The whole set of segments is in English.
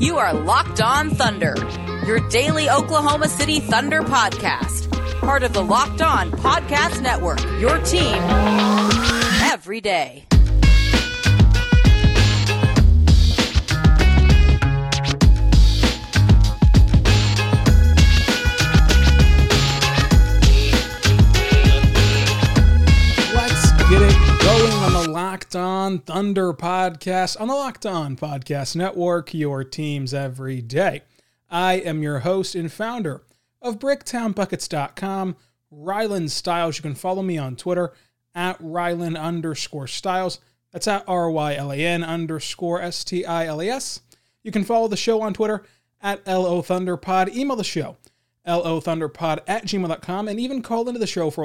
You are Locked On Thunder, your daily Oklahoma City Thunder podcast. Part of the Locked On Podcast Network, your team every day. Let's get it going on the Locked On Thunder podcast on the Locked On Podcast Network, your teams every day. I am your host and founder of BricktownBuckets.com, Rylan Stiles. You can follow me on Twitter at Rylan_Stiles. That's at RYLAN_STILES. You can follow the show on Twitter at LOThunderPod. Email the show, LOThunderPod@gmail.com, and even call into the show for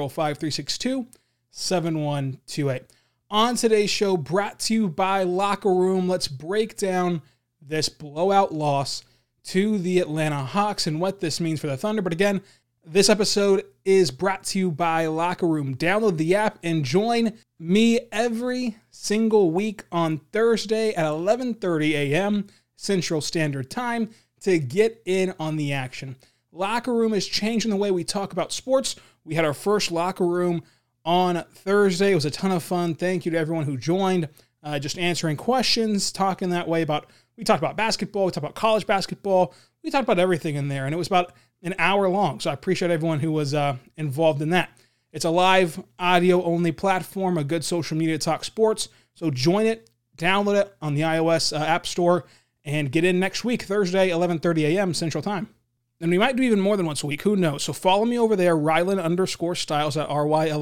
5-362-7128. On today's show, brought to you by Locker Room, let's break down this blowout loss to the Atlanta Hawks and what this means for the Thunder. But again, this episode is brought to you by Locker Room. Download the app and join me every single week on Thursday at 11:30 a.m. Central Standard Time to get in on the action. Locker Room is changing the way we talk about sports. We had our first Locker Room on Thursday. It was a ton of fun. Thank you to everyone who joined, just answering questions, talking that way about, we talked about basketball, we talked about college basketball, we talked about everything in there, and it was about an hour long, so I appreciate everyone who was involved in that. It's a live audio-only platform, a good social media to talk sports, so join it, download it on the iOS App Store, and get in next week, Thursday, 11:30 a.m. Central Time. And we might do even more than once a week. Who knows? So follow me over there, Rylan_Stiles at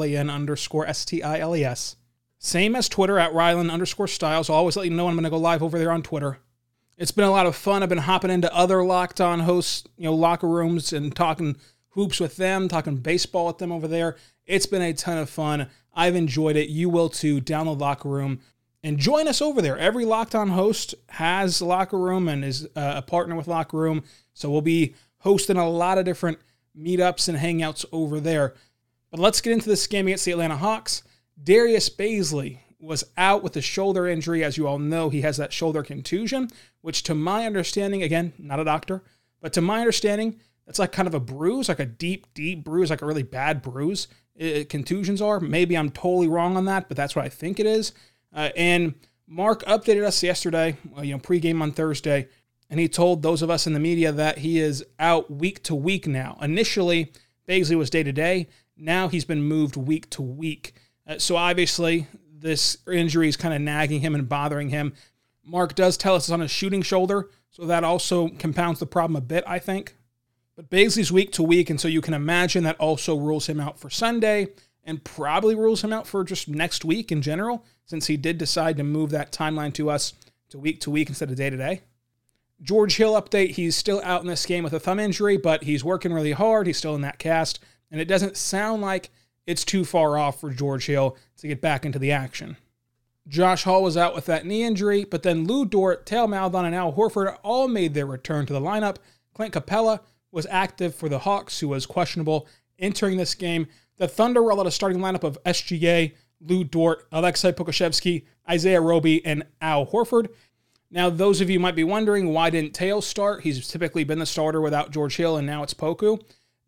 RYLAN_STILES. Same as Twitter at Rylan_Stiles. I'll always let you know when I'm going to go live over there on Twitter. It's been a lot of fun. I've been hopping into other Locked On hosts, locker rooms and talking hoops with them, talking baseball with them over there. It's been a ton of fun. I've enjoyed it. You will too. Download Locker Room and join us over there. Every Locked On host has Locker Room and is a partner with Locker Room. So we'll be hosting a lot of different meetups and hangouts over there. But let's get into this game against the Atlanta Hawks. Darius Bazley was out with a shoulder injury. As you all know, he has that shoulder contusion, which to my understanding, again, not a doctor, but to my understanding, that's like kind of a bruise, like a deep, deep bruise, like a really bad bruise. Contusions are. Maybe I'm totally wrong on that, but that's what I think it is. And Mark updated us yesterday, pregame on Thursday, and he told those of us in the media that he is out week to week now. Initially, Bazley was day-to-day. Now he's been moved week to week. So obviously, this injury is kind of nagging him and bothering him. Mark does tell us it's on his shooting shoulder, so that also compounds the problem a bit, I think. But Bazley's week to week, and so you can imagine that also rules him out for Sunday and probably rules him out for just next week in general, since he did decide to move that timeline to us to week instead of day-to-day. George Hill update, he's still out in this game with a thumb injury, but he's working really hard. He's still in that cast, and it doesn't sound like it's too far off for George Hill to get back into the action. Josh Hall was out with that knee injury, but then Lou Dort, Theo Maledon, and Al Horford all made their return to the lineup. Clint Capella was active for the Hawks, who was questionable entering this game. The Thunder rolled out a starting lineup of SGA, Lou Dort, Aleksej Pokusevski, Isaiah Roby, and Al Horford. Now, those of you might be wondering, why didn't Theo start? He's typically been the starter without George Hill, and now it's Poku.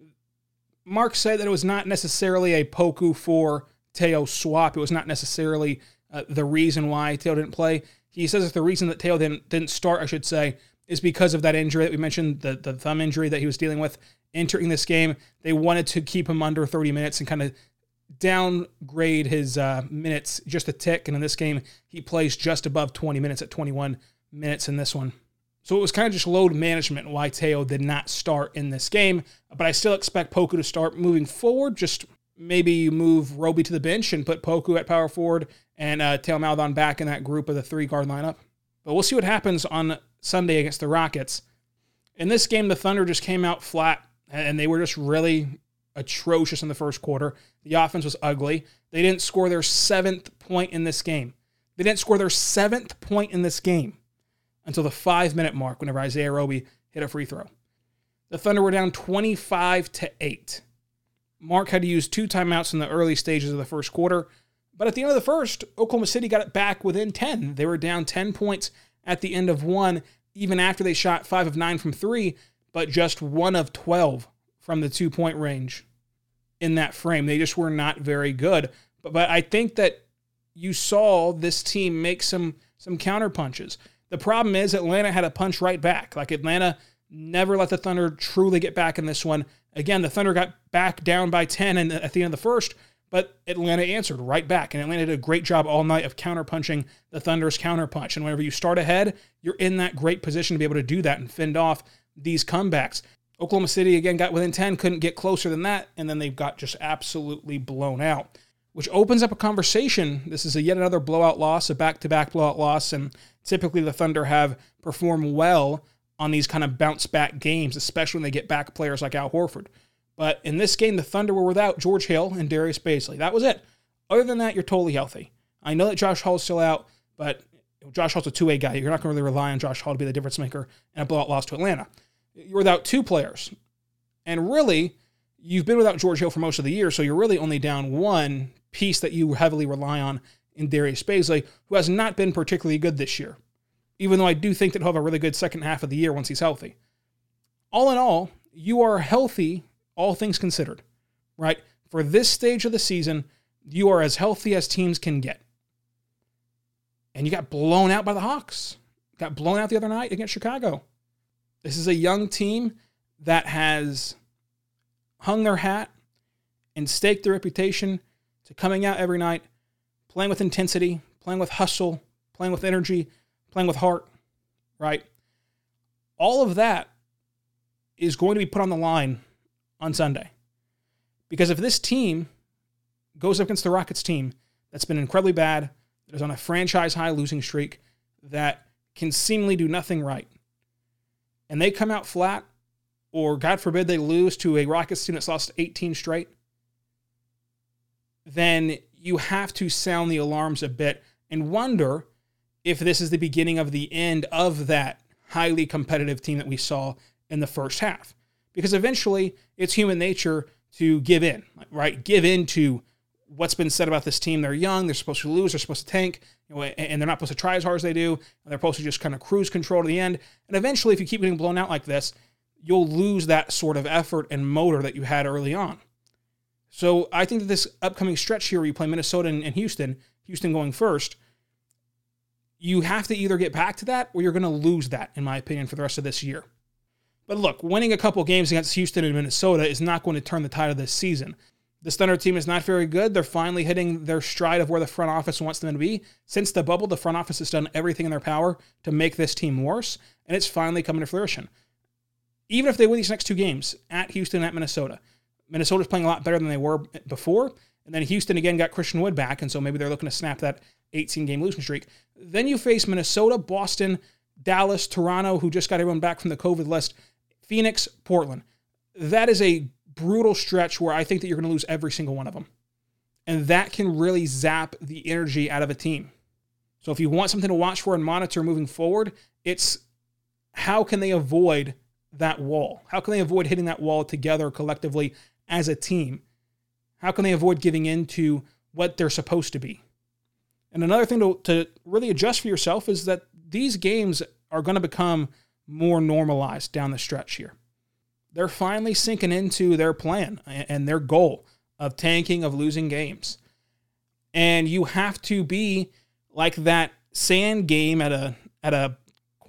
Mark said that it was not necessarily a Poku for Theo swap. It was not necessarily the reason why Theo didn't play. He says that the reason that Theo didn't start, I should say, is because of that injury that we mentioned, the thumb injury that he was dealing with entering this game. They wanted to keep him under 30 minutes and kind of downgrade his minutes just a tick, and in this game, he plays just above 20 minutes at 21 minutes in this one. So it was kind of just load management why Theo did not start in this game, but I still expect Poku to start moving forward. Just maybe you move Roby to the bench and put Poku at power forward and Theo Maledon back in that group of the three-guard lineup. But we'll see what happens on Sunday against the Rockets. In this game, the Thunder just came out flat, and they were just really atrocious in the first quarter. The offense was ugly. They didn't score their 7th point in this game. Until the 5-minute mark whenever Isaiah Roby hit a free throw. The Thunder were down 25-8. Mark had to use 2 timeouts in the early stages of the first quarter, but at the end of the first, Oklahoma City got it back within 10. They were down 10 points at the end of one. even after they shot 5 of 9 from 3, but just 1 of 12 from the 2-point range in that frame. They just were not very good. But I think that you saw this team make some counter punches. The problem is Atlanta had a punch right back. Like, Atlanta never let the Thunder truly get back in this one. Again, the Thunder got back down by 10 at the end of the first, but Atlanta answered right back. And Atlanta did a great job all night of counter-punching the Thunder's counter-punch. And whenever you start ahead, you're in that great position to be able to do that and fend off these comebacks. Oklahoma City, again, got within 10, couldn't get closer than that, and then they got just absolutely blown out, which opens up a conversation. This is yet another blowout loss, a back-to-back blowout loss, and typically the Thunder have performed well on these kind of bounce-back games, especially when they get back players like Al Horford. But in this game, the Thunder were without George Hill and Darius Bazley. That was it. Other than that, you're totally healthy. I know that Josh Hall's still out, but Josh Hall's a two-way guy. You're not going to really rely on Josh Hall to be the difference maker in a blowout loss to Atlanta. You're without 2 players. And really, you've been without George Hill for most of the year, so you're really only down 1 piece that you heavily rely on in Darius Bazley, who has not been particularly good this year, even though I do think that he'll have a really good second half of the year once he's healthy. All in all, you are healthy, all things considered, right? For this stage of the season, you are as healthy as teams can get. And you got blown out by the Hawks. Got blown out the other night against Chicago. This is a young team that has hung their hat and staked their reputation to coming out every night, playing with intensity, playing with hustle, playing with energy, playing with heart, right? All of that is going to be put on the line on Sunday. Because if this team goes up against the Rockets team that's been incredibly bad, that is on a franchise-high losing streak, that can seemingly do nothing right, and they come out flat, or God forbid they lose to a Rockets team that's lost 18 straight, then you have to sound the alarms a bit and wonder if this is the beginning of the end of that highly competitive team that we saw in the first half. Because eventually, it's human nature to give in, right? Give in to what's been said about this team. They're young, they're supposed to lose, they're supposed to tank, and they're not supposed to try as hard as they do, and they're supposed to just kind of cruise control to the end. And eventually, if you keep getting blown out like this, you'll lose that sort of effort and motor that you had early on. So I think that this upcoming stretch here where you play Minnesota and Houston going first, you have to either get back to that or you're going to lose that, in my opinion, for the rest of this year. But look, winning a couple games against Houston and Minnesota is not going to turn the tide of this season. This Thunder team is not very good. They're finally hitting their stride of where the front office wants them to be. Since the bubble, the front office has done everything in their power to make this team worse, and it's finally coming to fruition. Even if they win these next 2 games, at Houston and at Minnesota, Minnesota's playing a lot better than they were before, and then Houston again got Christian Wood back, and so maybe they're looking to snap that 18-game losing streak. Then you face Minnesota, Boston, Dallas, Toronto, who just got everyone back from the COVID list, Phoenix, Portland. That is a brutal stretch where I think that you're going to lose every single one of them. And that can really zap the energy out of a team. So if you want something to watch for and monitor moving forward, it's how can they avoid that wall? How can they avoid hitting that wall together collectively as a team? How can they avoid giving in to what they're supposed to be? And another thing to really adjust for yourself is that these games are going to become more normalized down the stretch here. They're finally sinking into their plan and their goal of tanking, of losing games. And you have to be like that sand game at a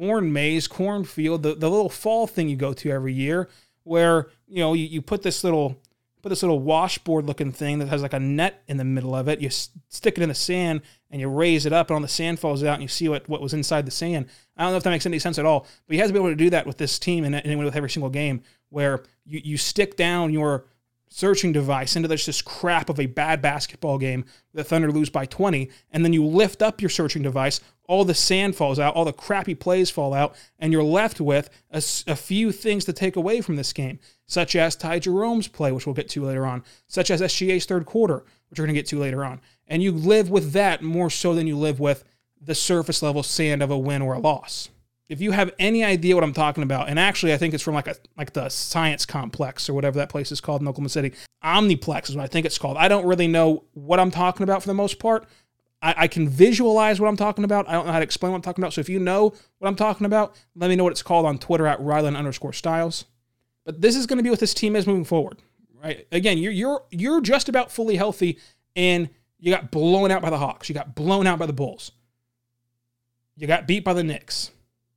cornfield, the little fall thing you go to every year, where you put this little washboard looking thing that has like a net in the middle of it. You stick it in the sand and you raise it up, and all the sand falls out, and you see what was inside the sand. I don't know if that makes any sense at all, but he has to be able to do that with this team and with every single game, where you stick down your searching device into this crap of a bad basketball game, the Thunder lose by 20, and then you lift up your searching device, all the sand falls out, all the crappy plays fall out, and you're left with a few things to take away from this game, such as Ty Jerome's play, which we'll get to later on, such as SGA's third quarter, which we're going to get to later on. And you live with that more so than you live with the surface level sand of a win or a loss. If you have any idea what I'm talking about, and actually I think it's from like the Science Complex or whatever that place is called in Oklahoma City, Omniplex is what I think it's called. I don't really know what I'm talking about for the most part. I can visualize what I'm talking about. I don't know how to explain what I'm talking about. So if you know what I'm talking about, let me know what it's called on Twitter at Ryland_Styles. But this is going to be what this team is moving forward, right? Again, you're just about fully healthy, and you got blown out by the Hawks. You got blown out by the Bulls. You got beat by the Knicks.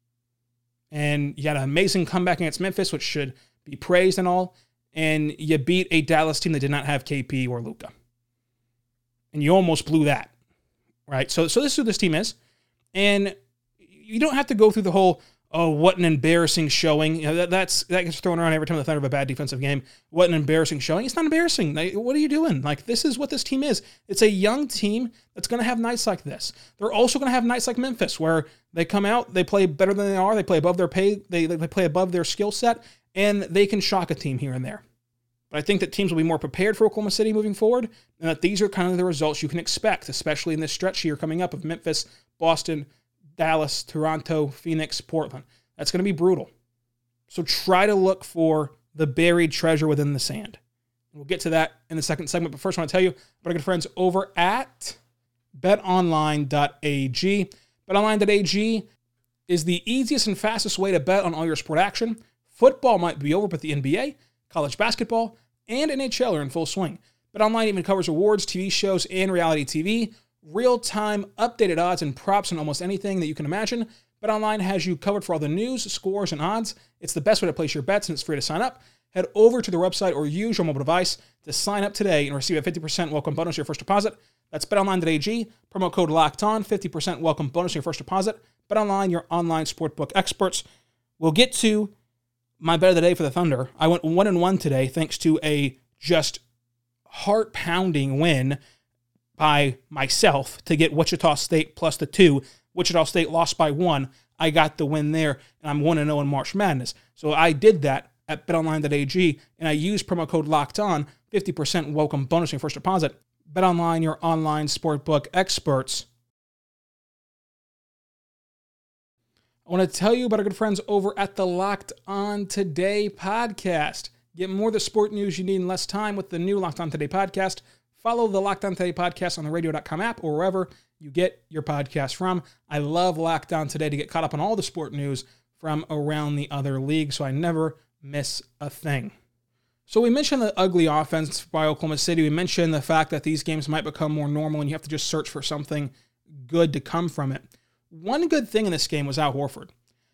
And you had an amazing comeback against Memphis, which should be praised and all. And you beat a Dallas team that did not have KP or Luka. And you almost blew that. Right, so this is who this team is, and you don't have to go through the whole, oh, what an embarrassing showing. You know, that gets thrown around every time the Thunder have a bad defensive game. What an embarrassing showing. It's not embarrassing. Like, what are you doing? Like, this is what this team is. It's a young team that's going to have nights like this. They're also going to have nights like Memphis, where they come out, they play better than they are, they play above their pay, they play above their skill set, and they can shock a team here and there. But I think that teams will be more prepared for Oklahoma City moving forward, and that these are kind of the results you can expect, especially in this stretch here coming up of Memphis, Boston, Dallas, Toronto, Phoenix, Portland. That's going to be brutal. So try to look for the buried treasure within the sand. We'll get to that in the second segment, but first I want to tell you about our good friends over at betonline.ag. Betonline.ag is the easiest and fastest way to bet on all your sport action. Football might be over, but the NBA, college basketball, and NHL are in full swing. BetOnline even covers awards, TV shows, and reality TV. Real-time, updated odds and props on almost anything that you can imagine. BetOnline has you covered for all the news, scores, and odds. It's the best way to place your bets, and it's free to sign up. Head over to the website or use your mobile device to sign up today and receive a 50% welcome bonus on your first deposit. That's betonline.ag. Promo code LOCKEDON, 50% welcome bonus on your first deposit. BetOnline, your online sportbook experts. We'll get to my bet of the day for the Thunder. I went 1-1 today thanks to a just heart-pounding win by myself to get Wichita State plus the 2. Wichita State lost by 1. I got the win there, and I'm 1-0 in March Madness. So I did that at betonline.ag, and I used promo code LOCKEDON, 50% welcome bonus on your first deposit. BetOnline, your online sportbook experts. I want to tell you about our good friends over at the Locked On Today podcast. Get more of the sport news you need in less time with the new Locked On Today podcast. Follow the Locked On Today podcast on the radio.com app or wherever you get your podcast from. I love Locked On Today to get caught up on all the sport news from around the other leagues, so I never miss a thing. So we mentioned the ugly offense by Oklahoma City. We mentioned the fact that these games might become more normal and you have to just search for something good to come from it. One good thing in this game was Al Horford.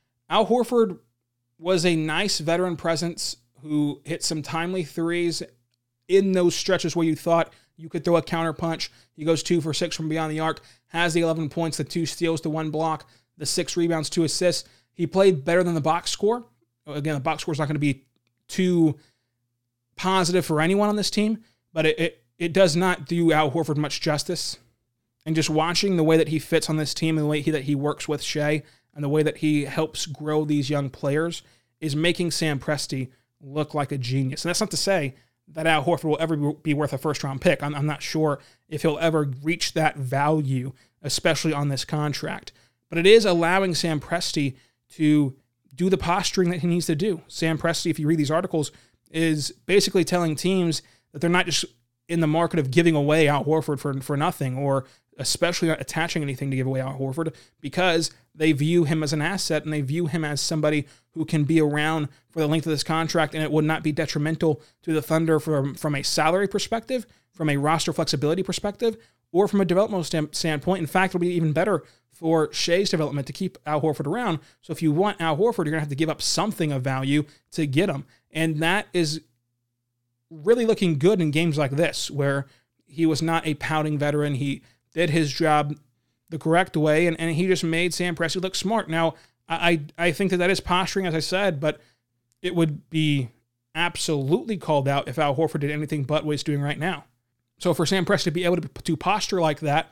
Al Horford was a nice veteran presence who hit some timely threes in those stretches where you thought you could throw a counter punch. He goes 2 for 6 from beyond the arc, has the 11 points, the 2 steals, the 1 block, the 6 rebounds, 2 assists. He played better than the box score. Again, the box score is not going to be too positive for anyone on this team, but it does not do Al Horford much justice. And just watching the way that he fits on this team and the way that he works with Shea and the way that he helps grow these young players is making Sam Presti look like a genius. And that's not to say that Al Horford will ever be worth a first-round pick. I'm not sure if he'll ever reach that value, especially on this contract. But it is allowing Sam Presti to do the posturing that he needs to do. Sam Presti, if you read these articles, is basically telling teams that they're not just in the market of giving away Al Horford for nothing, or especially not attaching anything to give away Al Horford, because they view him as an asset and they view him as somebody who can be around for the length of this contract, and it would not be detrimental to the Thunder from a salary perspective, from a roster flexibility perspective, or from a developmental standpoint. In fact, it'll be even better for Shea's development to keep Al Horford around. So if you want Al Horford, you're going to have to give up something of value to get him. And that is really looking good in games like this, where he was not a pouting veteran. He did his job the correct way, and he just made Sam Presti look smart. Now, I think that is posturing, as I said, but it would be absolutely called out if Al Horford did anything but what he's doing right now. So for Sam Presti to be able to posture like that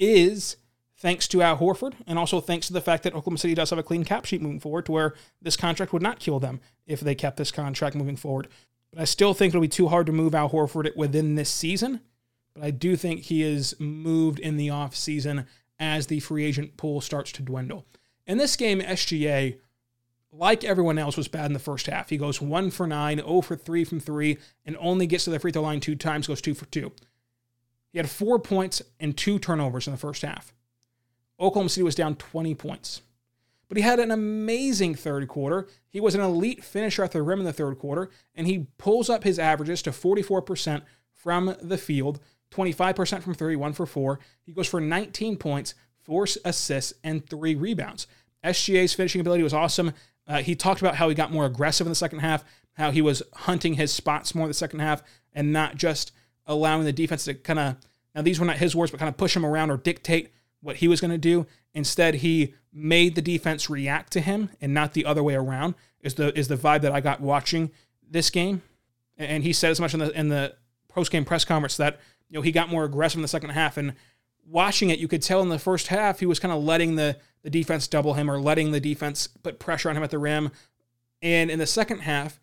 is thanks to Al Horford, and also thanks to the fact that Oklahoma City does have a clean cap sheet moving forward, to where this contract would not kill them if they kept this contract moving forward. But I still think it'll be too hard to move Al Horford within this season. But I do think he is moved in the offseason as the free agent pool starts to dwindle. In this game, SGA, like everyone else, was bad in the first half. He goes 1 for 9, 0 for 3 from 3, and only gets to the free throw line 2 times, goes 2 for 2. He had 4 points and 2 turnovers in the first half. Oklahoma City was down 20 points. But he had an amazing third quarter. He was an elite finisher at the rim in the third quarter, and he pulls up his averages to 44% from the field, 25% from 3, 1 for 4. He goes for 19 points, 4 assists, and 3 rebounds. SGA's finishing ability was awesome. He talked about how he got more aggressive in the second half, how he was hunting his spots more in the second half, and not just allowing the defense to kind of, now these were not his words, but kind of push him around or dictate what he was going to do. Instead, he made the defense react to him and not the other way around, is the vibe that I got watching this game. And he said as much in the post-game press conference that, he got more aggressive in the second half. And watching it, you could tell in the first half, he was kind of letting the defense double him or letting the defense put pressure on him at the rim. And in the second half,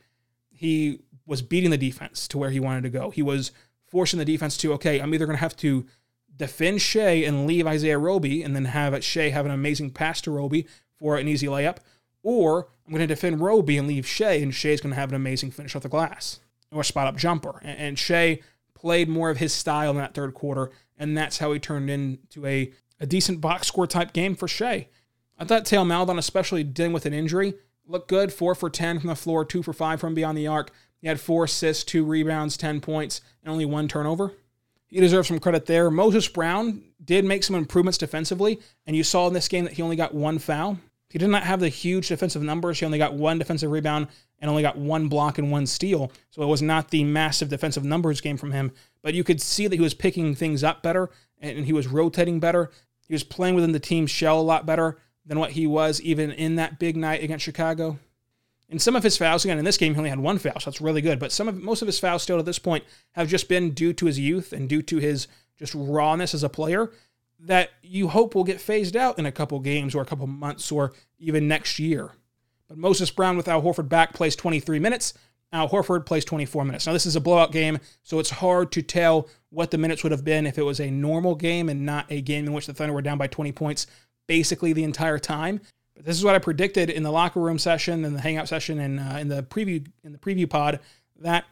he was beating the defense to where he wanted to go. He was forcing the defense to, okay, I'm either going to have to defend Shea and leave Isaiah Roby and then have Shea have an amazing pass to Roby for an easy layup, or I'm going to defend Roby and leave Shea, and Shea's going to have an amazing finish off the glass or spot-up jumper. And Shea played more of his style in that third quarter, and that's how he turned into a decent box score type game for Shea. I thought Theo Maledon, especially dealing with an injury, looked good. 4 for 10 from the floor, 2 for 5 from beyond the arc. He had 4 assists, 2 rebounds, 10 points, and only 1 turnover. He deserves some credit there. Moses Brown did make some improvements defensively, and you saw in this game that he only got 1 foul. He did not have the huge defensive numbers. He only got 1 defensive rebound and only got 1 block and 1 steal. So it was not the massive defensive numbers game from him, but you could see that he was picking things up better and he was rotating better. He was playing within the team's shell a lot better than what he was even in that big night against Chicago. And some of his fouls, again, in this game, he only had 1 foul, so that's really good. But most of his fouls still at this point have just been due to his youth and due to his just rawness as a player that you hope will get phased out in a couple games or a couple months or even next year. But Moses Brown with Al Horford back plays 23 minutes. Al Horford plays 24 minutes. Now, this is a blowout game, so it's hard to tell what the minutes would have been if it was a normal game and not a game in which the Thunder were down by 20 points basically the entire time. But this is what I predicted in the locker room session and the hangout session and in the preview pod, that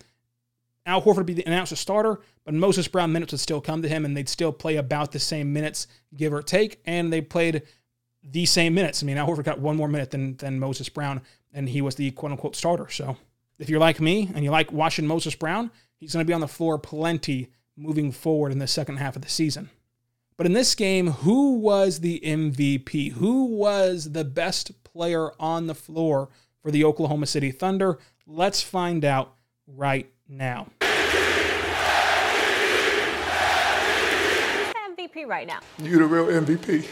Al Horford would be announced as starter, but Moses Brown minutes would still come to him, and they'd still play about the same minutes, give or take, and they played the same minutes. I mean, Al Horford got 1 more minute than Moses Brown, and he was the quote-unquote starter. So if you're like me and you like watching Moses Brown, he's going to be on the floor plenty moving forward in the second half of the season. But in this game, who was the MVP? Who was the best player on the floor for the Oklahoma City Thunder? Let's find out right now. MVP right now. You the real MVP.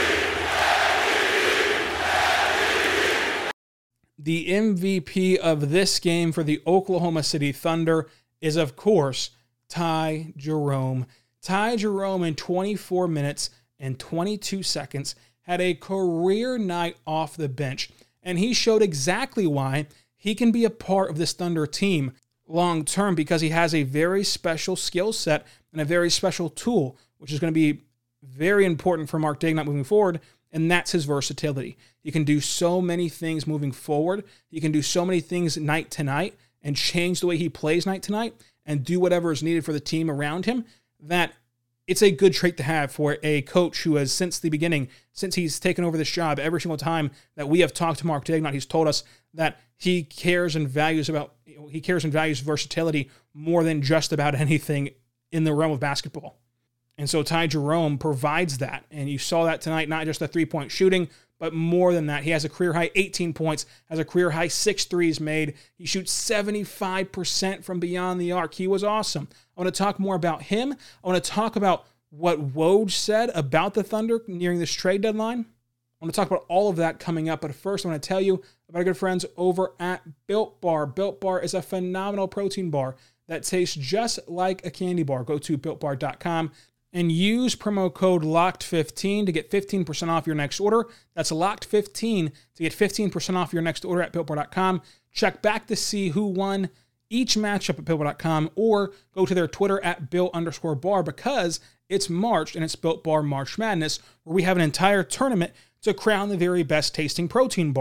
The MVP of this game for the Oklahoma City Thunder is, of course, Ty Jerome. Ty Jerome in 24 minutes and 22 seconds had a career night off the bench, and he showed exactly why he can be a part of this Thunder team long term, because he has a very special skill set and a very special tool, which is going to be very important for Mark Daigneault moving forward, and that's his versatility. He can do so many things moving forward. He can do so many things night to night and change the way he plays night to night and do whatever is needed for the team around him, that it's a good trait to have for a coach who has, since the beginning, since he's taken over this job, every single time that we have talked to Mark Daigneault, he's told us that he cares and values versatility more than just about anything in the realm of basketball. And so Ty Jerome provides that. And you saw that tonight, not just the three-point shooting, but more than that. He has a career-high 18 points, has a career-high 6 threes made. He shoots 75% from beyond the arc. He was awesome. I want to talk more about him. I want to talk about what Woj said about the Thunder nearing this trade deadline. I want to talk about all of that coming up. But first, I want to tell you about our good friends over at Built Bar. Built Bar is a phenomenal protein bar that tastes just like a candy bar. Go to BuiltBar.com and use promo code LOCKED15 to get 15% off your next order. That's LOCKED15 to get 15% off your next order at BuiltBar.com. Check back to see who won each matchup at BuiltBar.com, or go to their Twitter at Built_bar, because it's March and it's Built Bar March Madness, where we have an entire tournament to crown the very best tasting protein bar.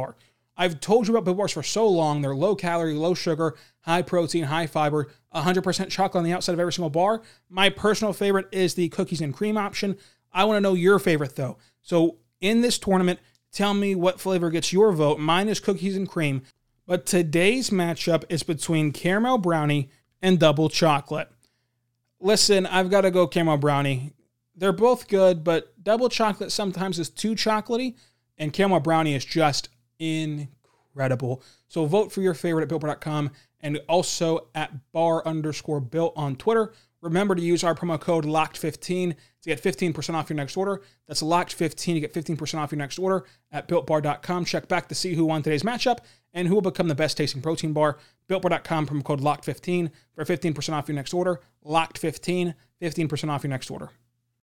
I've told you about Built Bars for so long. They're low calorie, low sugar, high protein, high fiber, 100% chocolate on the outside of every single bar. My personal favorite is the cookies and cream option. I want to know your favorite though. So in this tournament, tell me what flavor gets your vote. Mine is cookies and cream. But today's matchup is between caramel brownie and double chocolate. Listen, I've got to go caramel brownie. They're both good, but double chocolate sometimes is too chocolatey, and caramel brownie is just incredible. So vote for your favorite at BuiltBar.com and also at bar_built on Twitter. Remember to use our promo code LOCKED15 to get 15% off your next order. That's LOCKED15 to get 15% off your next order at BuiltBar.com. Check back to see who won today's matchup and who will become the best tasting protein bar. BuiltBar.com, promo code LOCKED15 for 15% off your next order. LOCKED15, 15% off your next order.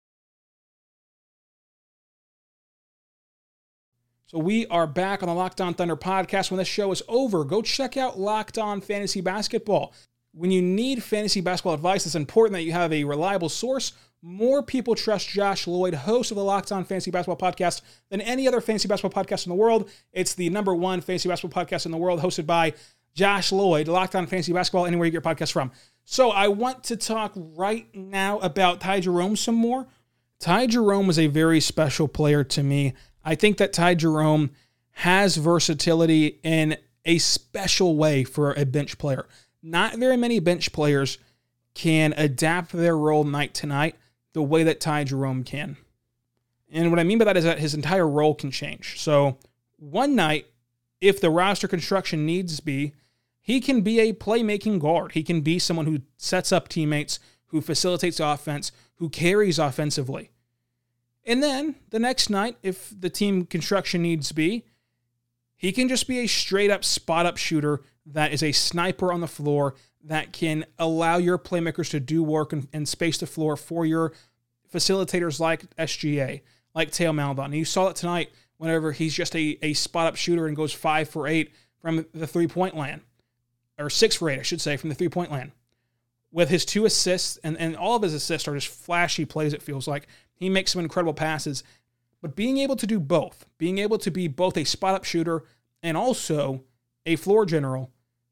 So we are back on the Locked On Thunder podcast. When this show is over, go check out Locked On Fantasy Basketball. When you need fantasy basketball advice, it's important that you have a reliable source. More people trust Josh Lloyd, host of the Locked On Fantasy Basketball podcast, than any other fantasy basketball podcast in the world. It's the #1 fantasy basketball podcast in the world, hosted by Josh Lloyd, Locked On Fantasy Basketball, anywhere you get your podcast from. So I want to talk right now about Ty Jerome some more. Ty Jerome is a very special player to me. I think that Ty Jerome has versatility in a special way for a bench player. Not very many bench players can adapt their role night to night the way that Ty Jerome can. And what I mean by that is that his entire role can change. So one night, if the roster construction needs be, he can be a playmaking guard. He can be someone who sets up teammates, who facilitates offense, who carries offensively. And then the next night, if the team construction needs be, he can just be a straight-up spot-up shooter that is a sniper on the floor that can allow your playmakers to do work and space the floor for your facilitators like SGA, like Theo Maledon. And you saw it tonight whenever he's just a spot-up shooter and goes 5 for 8 from the three-point land, or 6 for 8, I should say, from the three-point land. With his 2 assists, and all of his assists are just flashy plays, it feels like. He makes some incredible passes. But being able to do both, being able to be both a spot-up shooter and also a floor general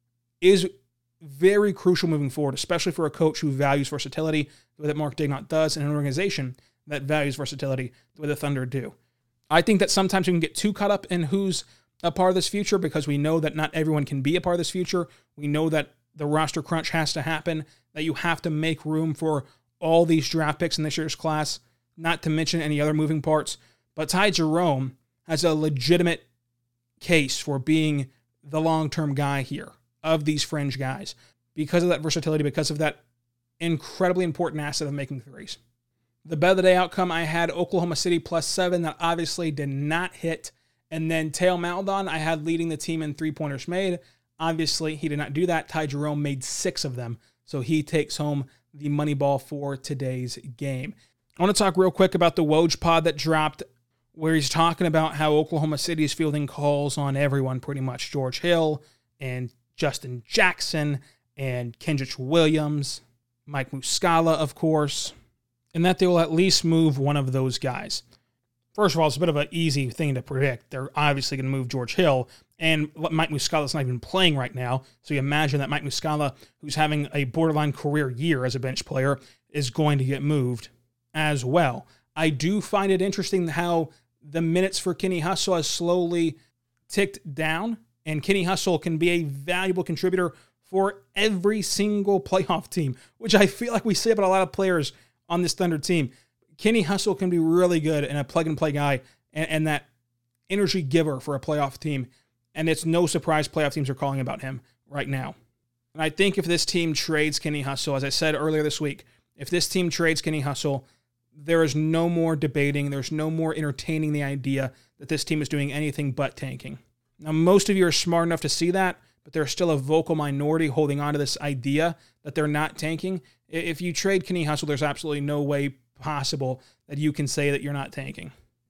is very crucial moving forward, especially for a coach who values versatility the way that Mark Daigneault does, and an organization that values versatility the way the Thunder do. I think that sometimes we can get too caught up in who's a part of this future because we know that not everyone can be a part of this future. We know that the roster crunch has to happen, that you have to make room for all these draft picks in this year's class, not to mention any other moving parts. But Ty Jerome has a legitimate case for being the long-term guy here of these fringe guys because of that versatility, because of that incredibly important asset of making threes. The bet of the day outcome, I had Oklahoma City +7. That obviously did not hit. And then Theo Maledon, I had leading the team in three-pointers made. Obviously, he did not do that. Ty Jerome made 6 of them, so he takes home the money ball for today's game. I want to talk real quick about the Woj pod that dropped, where he's talking about how Oklahoma City is fielding calls on everyone pretty much. George Hill and Justin Jackson and Kendrick Williams, Mike Muscala, of course, and that they will at least move one of those guys. First of all, it's a bit of an easy thing to predict. They're obviously going to move George Hill, and Mike Muscala's not even playing right now, so you imagine that Mike Muscala, who's having a borderline career year as a bench player, is going to get moved as well. I do find it interesting how the minutes for Kenny Hustle has slowly ticked down, and Kenny Hustle can be a valuable contributor for every single playoff team, which I feel like we say about a lot of players on this Thunder team. Kenny Hustle can be really good and a plug-and-play guy and that energy giver for a playoff team, and it's no surprise playoff teams are calling about him right now. And I think if this team trades Kenny Hustle, as I said earlier this week, if this team trades Kenny Hustle, there is no more debating, there's no more entertaining the idea that this team is doing anything but tanking. Now, most of you are smart enough to see that, but there's still a vocal minority holding on to this idea that they're not tanking. If you trade Kenny Hustle, there's absolutely no way possible that you can say that you're not tanking.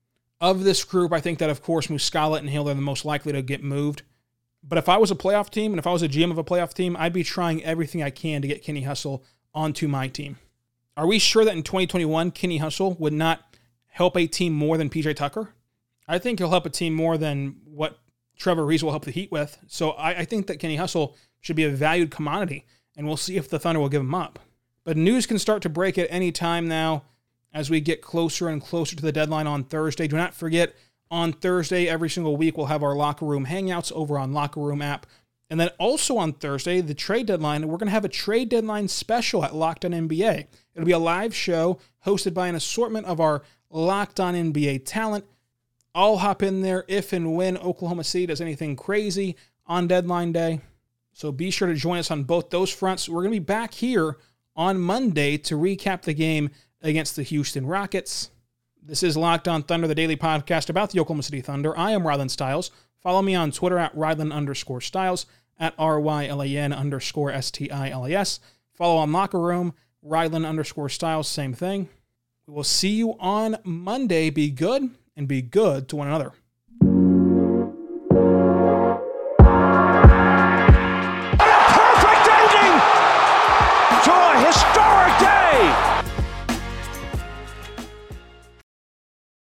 Of this group, I think that, of course, Muscala and Hill are the most likely to get moved. But if I was a playoff team, and if I was a GM of a playoff team, I'd be trying everything I can to get Kenny Hustle onto my team. Are we sure that in 2021, Kenny Hustle would not help a team more than PJ Tucker? I think he'll help a team more than what Trevor Ariza will help the Heat with. So I think that Kenny Hustle should be a valued commodity, and we'll see if the Thunder will give him up. But news can start to break at any time now as we get closer and closer to the deadline on Thursday. Do not forget, on Thursday, every single week, we'll have our Locker Room Hangouts over on Locker Room app. And then also on Thursday, the trade deadline, we're going to have a trade deadline special at Locked On NBA. It'll be a live show hosted by an assortment of our Locked On NBA talent. I'll hop in there if and when Oklahoma City does anything crazy on deadline day. So be sure to join us on both those fronts. We're going to be back here on Monday to recap the game against the Houston Rockets. This is Locked On Thunder, the daily podcast about the Oklahoma City Thunder. I am Rylan Stiles. Follow me on Twitter at Rylan_Stiles, at RYLAN_STILES. Follow on Locker Room, Rylan_Stiles, same thing. We will see you on Monday. Be good and be good to one another.